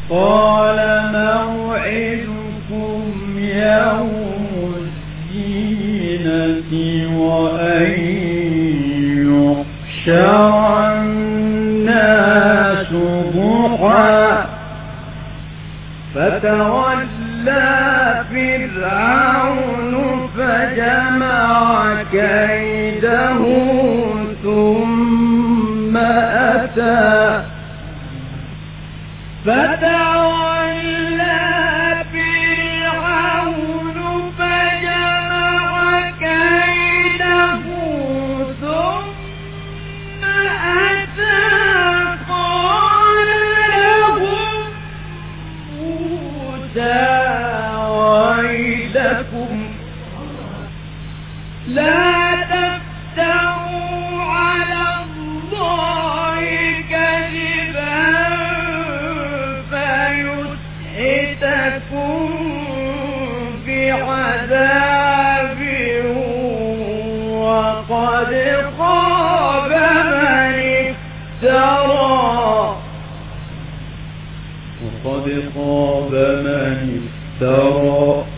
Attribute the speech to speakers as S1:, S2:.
S1: قال موعدكم يوم الزينة وأن يحشر الناس ضحى فتولى فرعون فجمع كيده ثم أتى فتولى فرعون فجمع كيده ثم أتى قال لهم موسى ويلكم لا تفتروا على الله كذبا فيسحتكم بعذاب وقد خاب من افترى